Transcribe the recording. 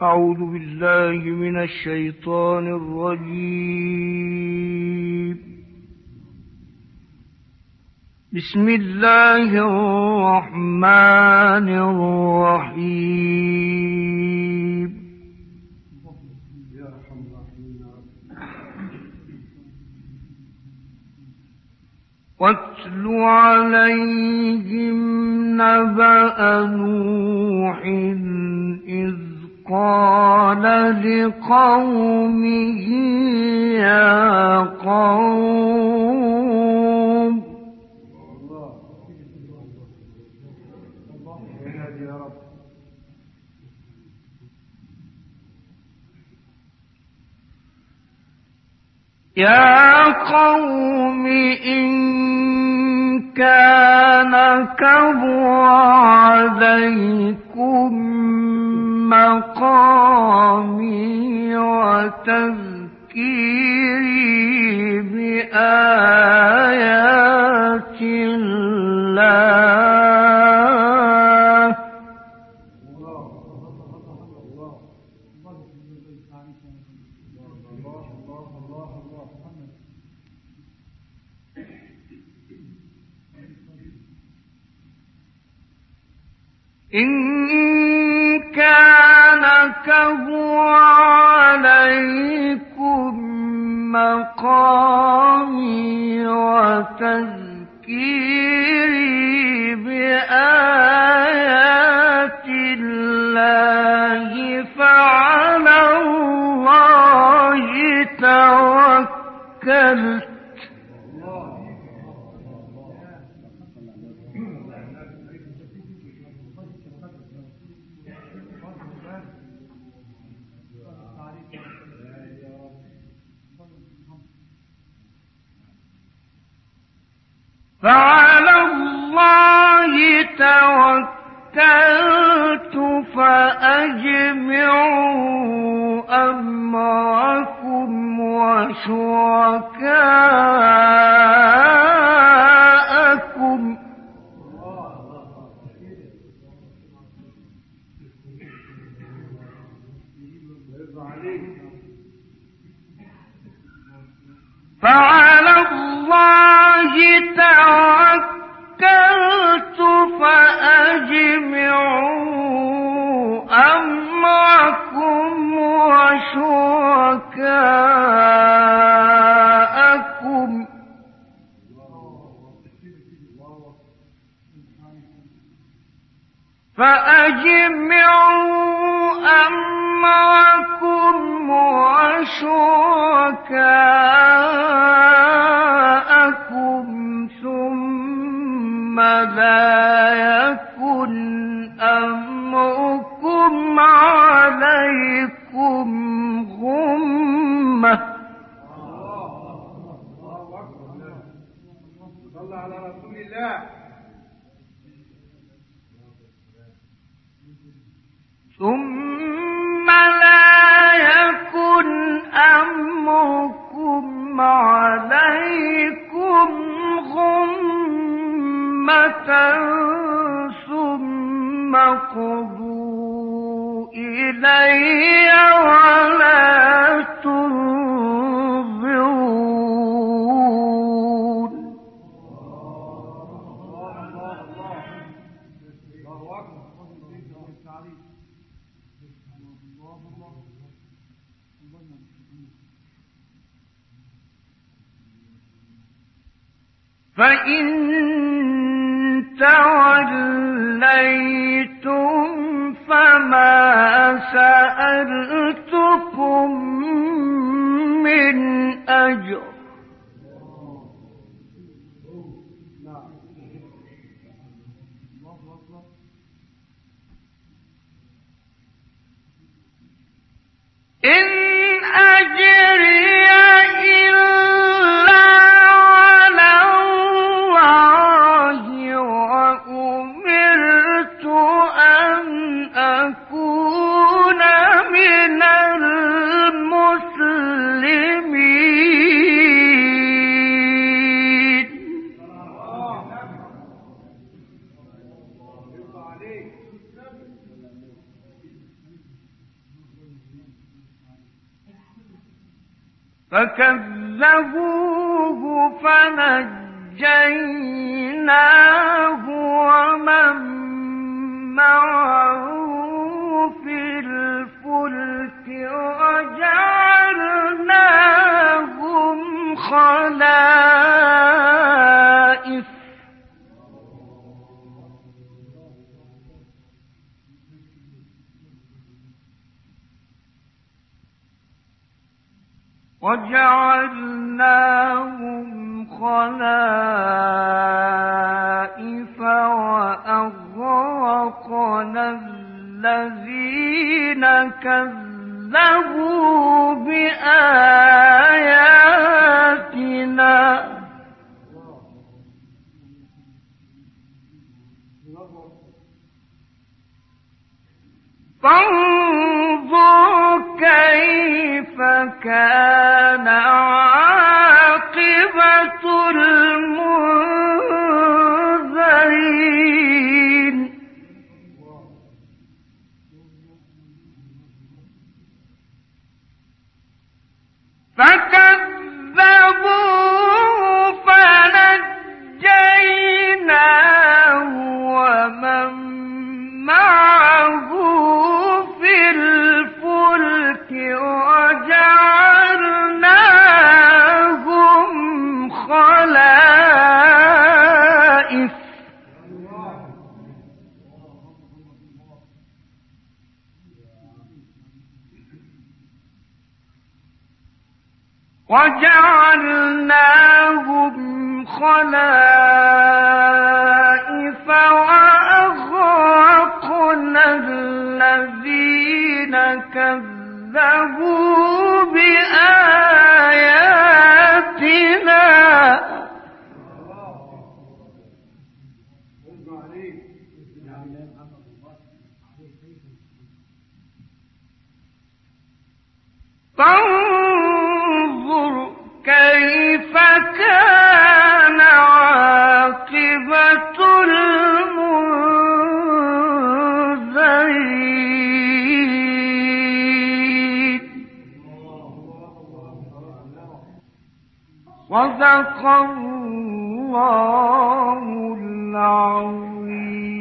أعوذ بالله من الشيطان الرجيم. بسم الله الرحمن الرحيم. واتل عليهم نبأ نوح إذ قال لقومه يا قوم إن كان كبر عليكم مقامي وتذكيري بآيات الله إن كان كبر عليكم مقامي وتذكيري بآيات الله فعلى الله توكلت فأجمعوا أمركم وشركاءكم فعلى الله توكلت فأجمعوا أمركم وشركاءكم ثم لا يكن أمركم عليكم غمة. صلى على رسول الله. ثم لا يكن أمركم عليكم غمة ثم قضوا إلي ولا تنظرون. فإن توليتم فما سألتكم من أجر إن أجري إلا على الله وأمرت أن أكون من المسلمين. فكذبوه فنجيناه ومن معه في الفلك وجعلناهم خلائف وأغرقنا الذين كذبوا بآياتنا فانظر كيف كان عاقبة المنذرين فكذبوه فنجيناه ومن معه في الفلك وجعلناهم خلائف وأغرقنا الذين كذبوا بآياتنا فانظر كيف كان عاقبة المنذرين صدق الله العظيم.